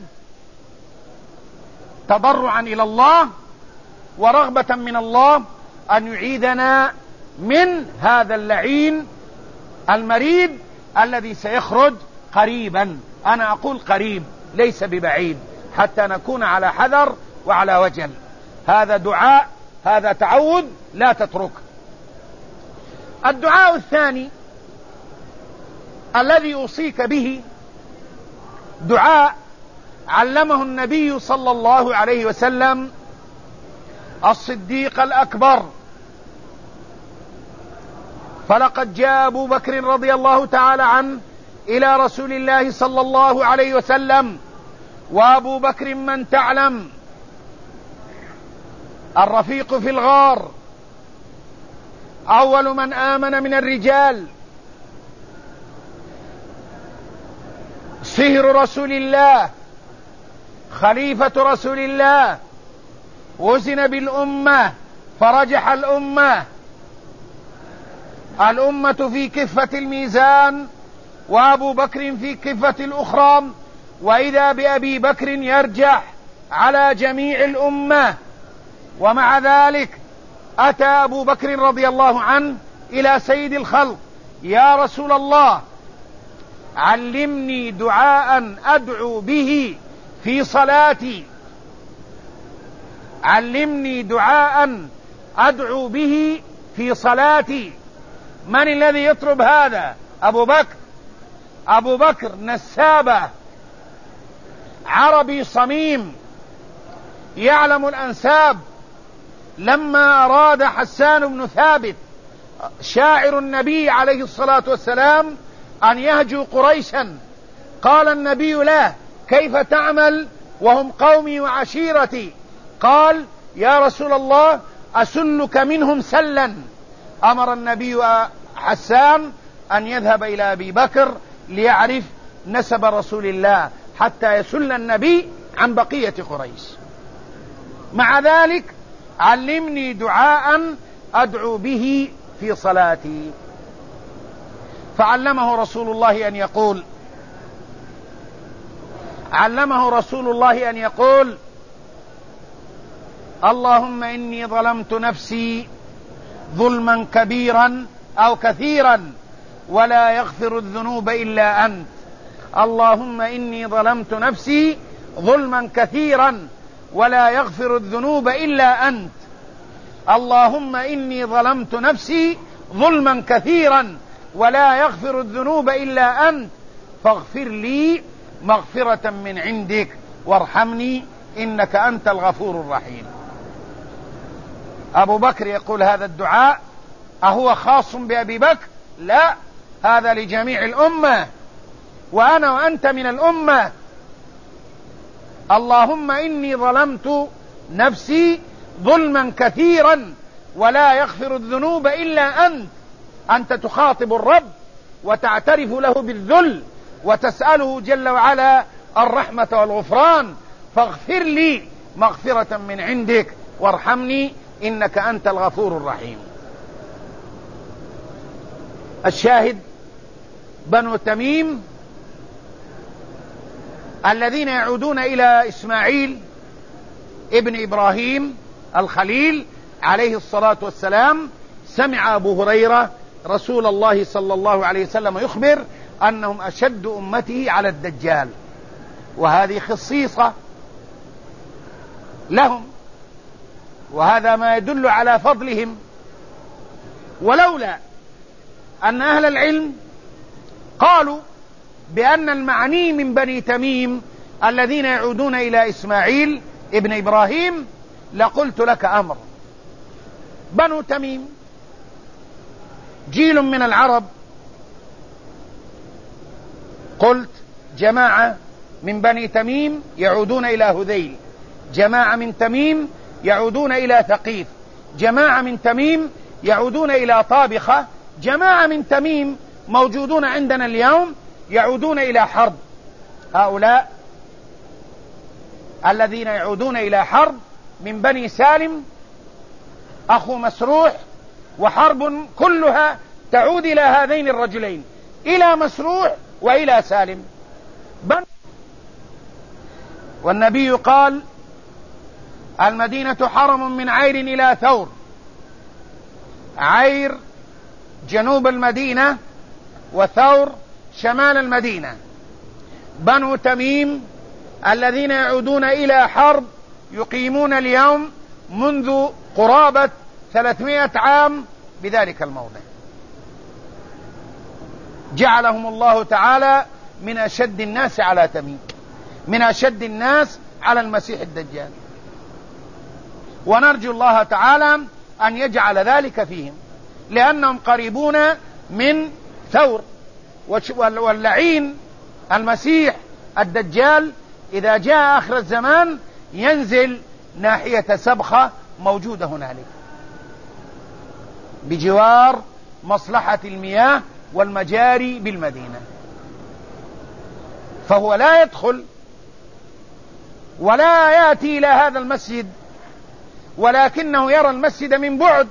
تضرعا إلى الله ورغبة من الله أن يعيذنا من هذا اللعين المريد الذي سيخرج قريبا. أنا أقول قريب ليس ببعيد، حتى نكون على حذر وعلى وجل. هذا دعاء، هذا تعوذ لا تتركه. الدعاء الثاني الذي أوصيك به دعاء علمه النبي صلى الله عليه وسلم الصديق الأكبر. فلقد جاء أبو بكر رضي الله تعالى عنه إلى رسول الله صلى الله عليه وسلم، وأبو بكر من تعلم الرفيق في الغار، أول من آمن من الرجال، صهر رسول الله، خليفة رسول الله، وزن بالأمة فرجح الأمة في كفة الميزان وأبو بكر في كفة الأخرى، وإذا بأبي بكر يرجح على جميع الأمة. ومع ذلك أتى أبو بكر رضي الله عنه إلى سيد الخلق: يا رسول الله، علمني دعاء أدعو به في صلاتي، علمني دعاء أدعو به في صلاتي. من الذي يطلب هذا؟ أبو بكر. أبو بكر نسابة، عربي صميم، يعلم الأنساب. لما أراد حسان بن ثابت شاعر النبي عليه الصلاة والسلام أن يهجو قريشا، قال النبي له: كيف تعمل وهم قومي وعشيرتي؟ قال: يا رسول الله، أسلك منهم سلا. أمر النبي حسان أن يذهب إلى أبي بكر ليعرف نسب رسول الله حتى يسل النبي عن بقية قريش. مع ذلك علمني دعاء أدعو به في صلاتي. فعلمه رسول الله أن يقول، علمه رسول الله أن يقول: اللهم إني ظلمت نفسي ظلما كبيرا أو كثيرا ولا يغفر الذنوب إلا أنت. اللهم إني ظلمت نفسي ظلما كثيرا ولا يغفر الذنوب إلا أنت. اللهم إني ظلمت نفسي ظلما كثيرا ولا يغفر الذنوب إلا أنت، فاغفر لي مغفرة من عندك وارحمني إنك أنت الغفور الرحيم. أبو بكر يقول هذا الدعاء. أهو خاص بأبي بكر؟ لا، هذا لجميع الأمة، وأنا وأنت من الأمة. اللهم إني ظلمت نفسي ظلما كثيرا ولا يغفر الذنوب إلا أنت تخاطب الرب وتعترف له بالذل وتسأله جل وعلا الرحمة والغفران، فاغفر لي مغفرة من عندك وارحمني إنك أنت الغفور الرحيم. الشاهد بنو تميم الذين يعودون إلى إسماعيل ابن إبراهيم الخليل عليه الصلاة والسلام، سمع أبو هريرة رسول الله صلى الله عليه وسلم يخبر أنهم أشد أمته على الدجال، وهذه خصيصة لهم، وهذا ما يدل على فضلهم. ولولا أن أهل العلم قالوا بأن المعني من بني تميم الذين يعودون إلى إسماعيل ابن إبراهيم لقلت لك أمر. بنو تميم جيل من العرب، قلت جماعة من بني تميم يعودون إلى هذيل، جماعة من تميم يعودون إلى ثقيف، جماعة من تميم يعودون إلى طابخة، جماعة من تميم موجودون عندنا اليوم يعودون إلى حرب. هؤلاء الذين يعودون إلى حرب من بني سالم أخو مسروح، وحرب كلها تعود إلى هذين الرجلين، إلى مسروح وإلى سالم. والنبي قال المدينة حرم من عير إلى ثور. عير جنوب المدينة وثور شمال المدينة. بنو تميم الذين يعودون إلى حرب يقيمون اليوم منذ قرابة 300 عام بذلك الموضع، جعلهم الله تعالى من أشد الناس على تميم، من أشد الناس على المسيح الدجال، ونرجو الله تعالى أن يجعل ذلك فيهم، لأنهم قريبون من ثور. واللعين المسيح الدجال إذا جاء آخر الزمان ينزل ناحية سبخة موجودة هنالك بجوار مصلحة المياه والمجاري بالمدينة، فهو لا يدخل ولا يأتي إلى هذا المسجد، ولكنه يرى المسجد من بعد،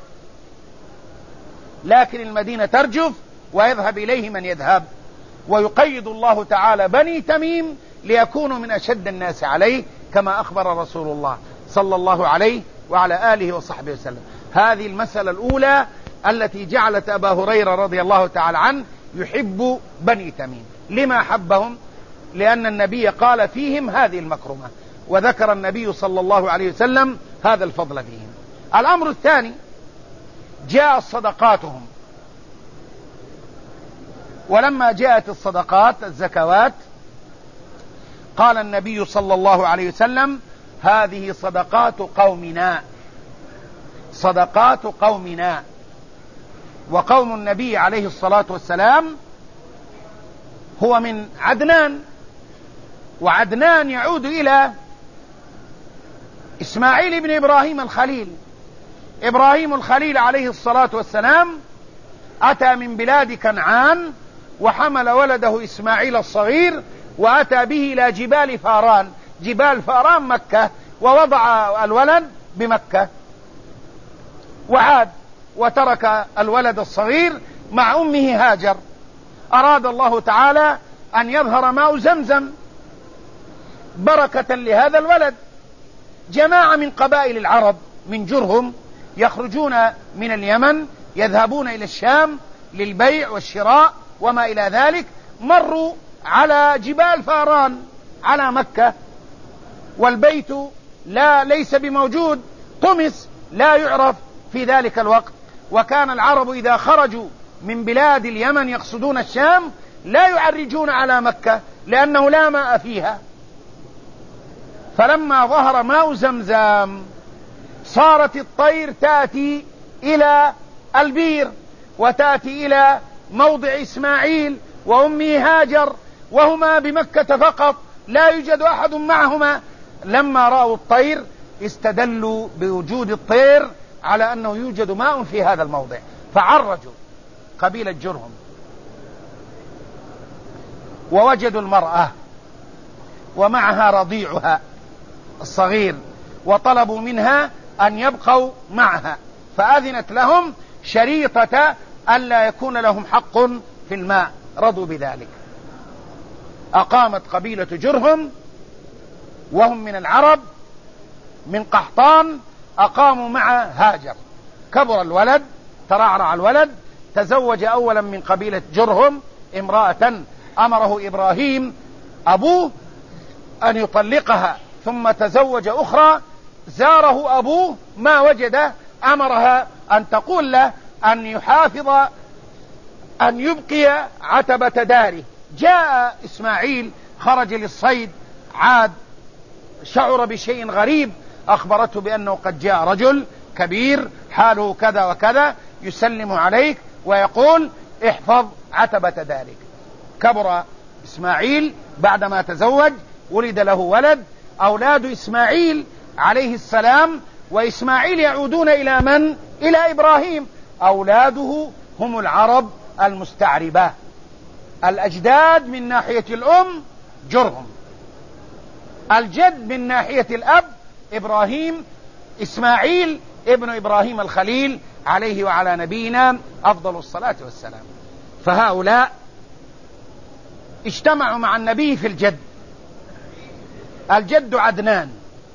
لكن المدينة ترجف ويذهب إليه من يذهب، ويقيد الله تعالى بني تميم ليكونوا من أشد الناس عليه كما أخبر رسول الله صلى الله عليه وعلى آله وصحبه وسلم. هذه المسألة الأولى التي جعلت أبا هريرة رضي الله تعالى عنه يحب بني تميم. لما حبهم؟ لأن النبي قال فيهم هذه المكرمة، وذكر النبي صلى الله عليه وسلم هذا الفضل فيهم. الأمر الثاني جاء صدقاتهم، ولما جاءت الصدقات الزكوات قال النبي صلى الله عليه وسلم هذه صدقات قومنا، صدقات قومنا. وقوم النبي عليه الصلاة والسلام هو من عدنان، وعدنان يعود إلى إسماعيل بن إبراهيم الخليل. إبراهيم الخليل عليه الصلاة والسلام أتى من بلاد كنعان وحمل ولده إسماعيل الصغير وأتى به إلى جبال فاران، جبال فاران مكة، ووضع الولد بمكة وعاد وترك الولد الصغير مع أمه هاجر. أراد الله تعالى أن يظهر ماء زمزم بركة لهذا الولد. جماعة من قبائل العرب من جرهم يخرجون من اليمن يذهبون إلى الشام للبيع والشراء وما إلى ذلك، مروا على جبال فاران على مكة، والبيت ليس بموجود، طمس لا يعرف في ذلك الوقت. وكان العرب إذا خرجوا من بلاد اليمن يقصدون الشام لا يعرجون على مكة لأنه لا ماء فيها. فلما ظهر ماء زمزم صارت الطير تأتي إلى البير وتأتي إلى موضع إسماعيل وأمه هاجر، وهما بمكة فقط لا يوجد أحد معهما. لما رأوا الطير استدلوا بوجود الطير على أنه يوجد ماء في هذا الموضع، فعرجوا قبيلة جرهم ووجدوا المرأة ومعها رضيعها الصغير، وطلبوا منها أن يبقوا معها، فأذنت لهم شريطة ألا يكون لهم حق في الماء، رضوا بذلك. أقامت قبيلة جرهم وهم من العرب من قحطان، أقاموا مع هاجر. كبر الولد، ترعرع الولد، تزوج أولا من قبيلة جرهم امرأة أمره إبراهيم أبوه أن يطلقها، ثم تزوج أخرى زاره أبوه ما وجد، أمرها أن تقول له أن يحافظ أن يبقي عتبة داره. جاء إسماعيل خرج للصيد، عاد شعر بشيء غريب، أخبرته بأنه قد جاء رجل كبير حاله كذا وكذا يسلم عليك ويقول احفظ عتبة دارك. كبر إسماعيل بعدما تزوج، ولد له ولد، أولاد إسماعيل عليه السلام، وإسماعيل يعودون إلى من؟ إلى إبراهيم. أولاده هم العرب المستعربة، الأجداد من ناحية الأم جرهم، الجد من ناحية الأب إبراهيم، إسماعيل ابن إبراهيم الخليل عليه وعلى نبينا أفضل الصلاة والسلام. فهؤلاء اجتمعوا مع النبي في الجد. الجد عدنان،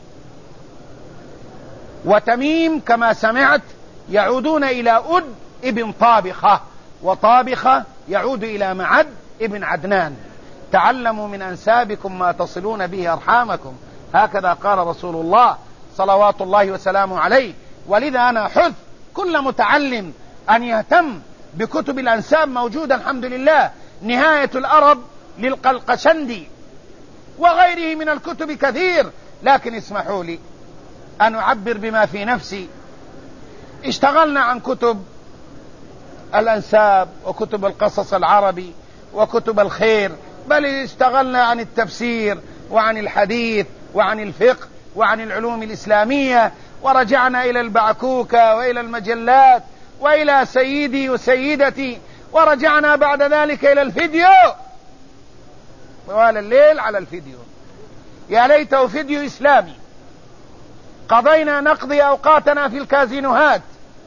وتميم كما سمعت يعودون إلى أد ابن طابخة، وطابخة يعود إلى معد ابن عدنان. تعلموا من أنسابكم ما تصلون به أرحامكم، هكذا قال رسول الله صلوات الله وسلامه عليه. ولذا أنا أحث كل متعلم أن يهتم بكتب الأنساب، موجودة الحمد لله، نهاية الأرب للقلقشندي وغيره من الكتب كثير، لكن اسمحوا لي أن أعبر بما في نفسي. اشتغلنا عن كتب الأنساب وكتب القصص العربي وكتب الخير، بل اشتغلنا عن التفسير وعن الحديث وعن الفقه وعن العلوم الإسلامية، ورجعنا إلى البعكوكة وإلى المجلات وإلى سيدي وسيدتي، ورجعنا بعد ذلك إلى الفيديو طوال الليل على الفيديو. يا ليته فيديو إسلامي. قضينا نقضي أوقاتنا في الكازينوهات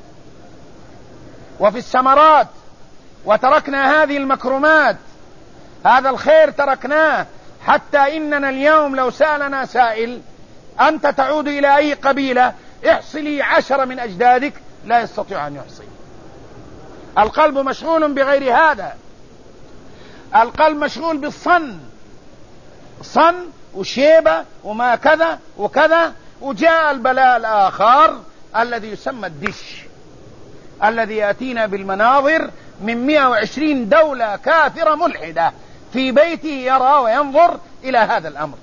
وفي السمرات، وتركنا هذه المكرمات، هذا الخير تركناه، حتى إننا اليوم لو سألنا سائل أنت تعود إلى أي قبيلة؟ احصلي 10 من أجدادك، لا يستطيع أن يحصي. القلب مشغول بغير هذا، القلب مشغول بالصن، صن وشيبة وما كذا وكذا. وجاء البلاء الآخر الذي يسمى الدش، الذي يأتينا بالمناظر من 120 دولة كافرة ملحدة في بيته يرى وينظر إلى هذا الأمر،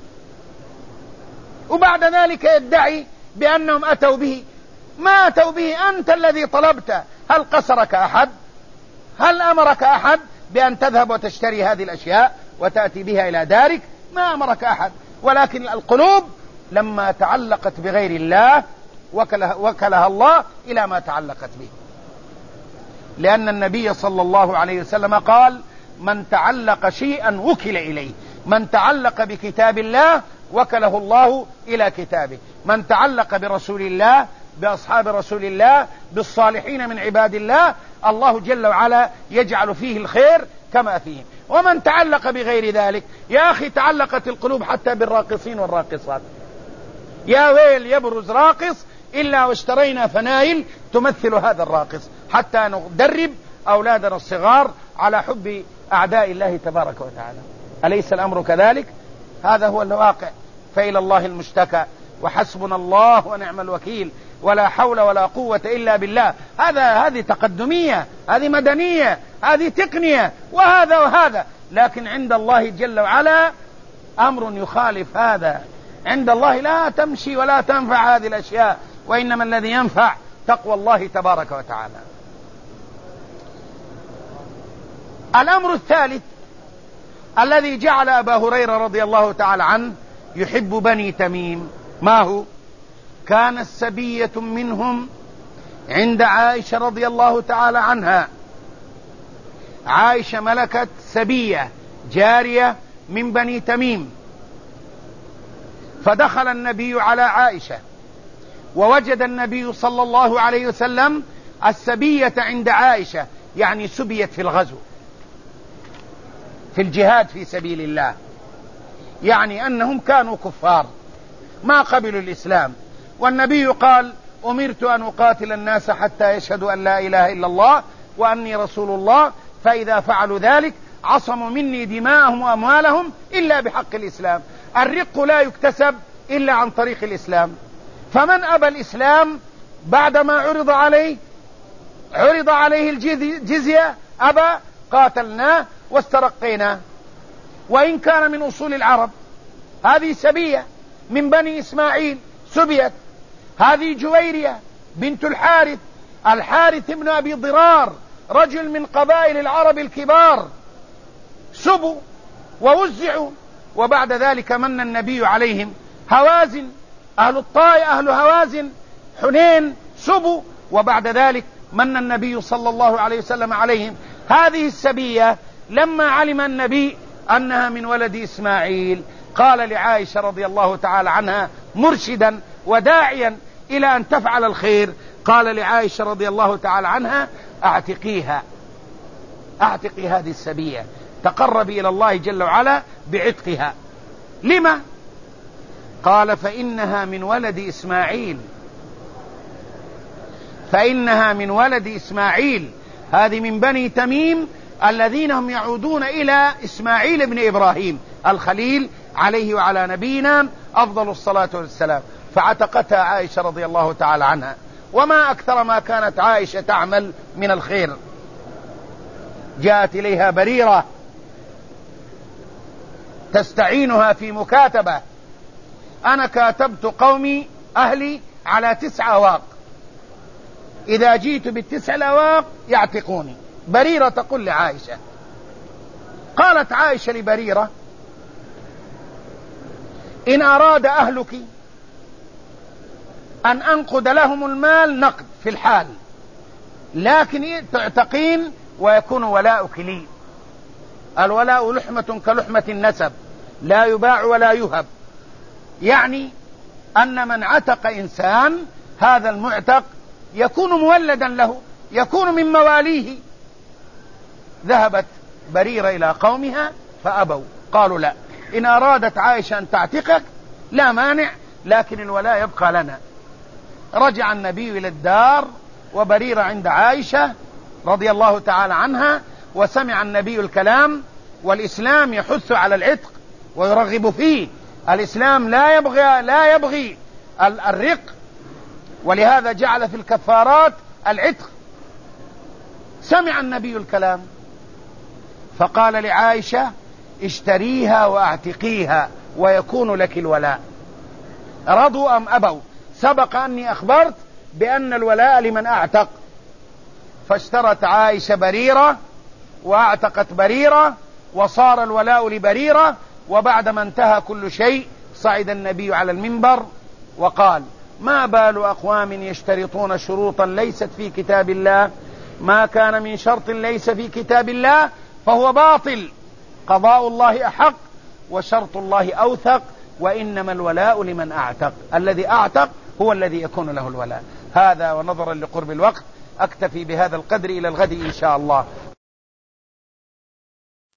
وبعد ذلك يدعي بأنهم أتوا به. ما أتوا به، أنت الذي طلبته. هل قصرك أحد؟ هل أمرك أحد بأن تذهب وتشتري هذه الأشياء وتأتي بها إلى دارك؟ ما أمرك أحد. ولكن القلوب لما تعلقت بغير الله وكلها الله إلى ما تعلقت به، لأن النبي صلى الله عليه وسلم قال من تعلق شيئا وكل إليه، من تعلق بكتاب الله وكله الله إلى كتابه، من تعلق برسول الله، بأصحاب رسول الله، بالصالحين من عباد الله، الله جل وعلا يجعل فيه الخير كما فيه. ومن تعلق بغير ذلك، يا أخي تعلقت القلوب حتى بالراقصين والراقصات. يا ويل يبرز راقص إلا واشترينا فنايل تمثل هذا الراقص، حتى ندرب أولادنا الصغار على حب أعداء الله تبارك وتعالى. أليس الأمر كذلك؟ هذا هو الواقع. فإلى الله المشتكى، وحسبنا الله ونعم الوكيل، ولا حول ولا قوة إلا بالله. هذه تقدمية، هذه مدنية، هذه تقنية، وهذا، لكن عند الله جل وعلا أمر يخالف هذا. عند الله لا تمشي ولا تنفع هذه الأشياء، وإنما الذي ينفع تقوى الله تبارك وتعالى. الأمر الثالث الذي جعل أبا هريرة رضي الله تعالى عنه يحب بني تميم، ما هو؟ كانت سبية منهم عند عائشة رضي الله تعالى عنها. عائشة ملكت سبية جارية من بني تميم، فدخل النبي على عائشة ووجد النبي صلى الله عليه وسلم السبية عند عائشة، يعني سبيت في الغزو في الجهاد في سبيل الله، يعني أنهم كانوا كفار ما قبلوا الإسلام، والنبي قال: أمرت أن أقاتل الناس حتى يشهدوا أن لا إله إلا الله وأني رسول الله، فإذا فعلوا ذلك عصموا مني دماءهم وأموالهم إلا بحق الإسلام. الرق لا يكتسب إلا عن طريق الإسلام، فمن أبى الإسلام بعدما عرض عليه الجزية أبى، قاتلناه واسترقيناه، وإن كان من أصول العرب. هذه سبية من بني إسماعيل سبيت. هذه جويرية بنت الحارث ابن أبي ضرار، رجل من قبائل العرب الكبار، سبوا ووزعوا، وبعد ذلك من النبي عليهم. هوازن، أهل الطائف، أهل هوازن حنين سبوا، وبعد ذلك من النبي صلى الله عليه وسلم عليهم. هذه السبية لما علم النبي أنها من ولد إسماعيل قال لعائشة رضي الله تعالى عنها مرشدا وداعيا إلى أن تفعل الخير، قال لعائشة رضي الله تعالى عنها: اعتقيها، اعتقي هذه السبية، تقربي إلى الله جل وعلا بعتقها. لما؟ قال: فإنها من ولد إسماعيل، فإنها من ولد إسماعيل، هذه من بني تميم الذين هم يعودون إلى إسماعيل بن إبراهيم الخليل عليه وعلى نبينا أفضل الصلاة والسلام. فعتقتها عائشة رضي الله تعالى عنها. وما أكثر ما كانت عائشة تعمل من الخير. جاءت إليها بريرة تستعينها في مكاتبة: أنا كاتبت قومي أهلي على 9 أواق، إذا جيت ب9 الأواق يعتقوني. بريرة تقول لعائشة. قالت عائشة لبريرة: إن أراد أهلك أن أنقد لهم المال نقد في الحال، لكن تعتقين ويكون ولاؤك لي. الولاء لحمة كلحمة النسب، لا يباع ولا يهب، يعني أن من عتق إنسان هذا المعتق يكون مولدا له، يكون من مواليه. ذهبت بريرة إلى قومها فأبوا، قالوا: لا، إن أرادت عائشة أن تعتقك لا مانع، لكن الولاء يبقى لنا. رجع النبي إلى الدار وبريرة عند عائشة رضي الله تعالى عنها، وسمع النبي الكلام. والإسلام يحث على العتق ويرغب فيه. الإسلام لا يبغي الرق، ولهذا جعل في الكفارات العتق. سمع النبي الكلام فقال لعائشة: اشتريها واعتقيها ويكون لك الولاء. رضوا أم أبوا؟ سبق أني أخبرت بأن الولاء لمن أعتق. فاشترت عائشة بريرة واعتقت بريرة، وصار الولاء لبريرة. وبعدما انتهى كل شيء صعد النبي على المنبر وقال: ما بال أقوام يشترطون شروطا ليست في كتاب الله، ما كان من شرط ليس في كتاب الله فهو باطل، قضاء الله أحق وشرط الله أوثق، وإنما الولاء لمن أعتق، الذي أعتق هو الذي يكون له الولاء. هذا ونظرا لقرب الوقت أكتفي بهذا القدر، إلى الغد إن شاء الله.